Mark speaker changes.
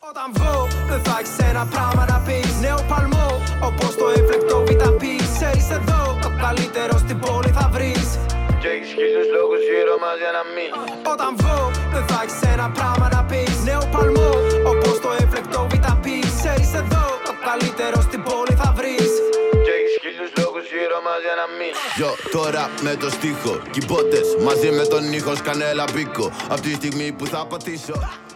Speaker 1: Όταν βγω δεν θα έχεις ένα πράγμα να πεις. Νέο παλμό όπως το έφλεκτο β' σε είσαι εδώ, ο καλύτερος στην πόλη θα βρεις.
Speaker 2: Και έχεις χίλιους λόγους γύρω μας για να μην.
Speaker 1: Όταν βγω δεν θα έχεις ένα πράγμα να πεις. Νέο παλμό όπως το έφλεκτο β' σε είσαι εδώ, ο καλύτερος στην πόλη θα βρεις.
Speaker 2: Και έχεις χίλιους λόγους γύρω μας για να μην. Yo, τώρα με το στίχο, κυμπότες μαζί με τον ήχο σκανέλα μπίκο. Απ' τη στιγμή που θα πατήσω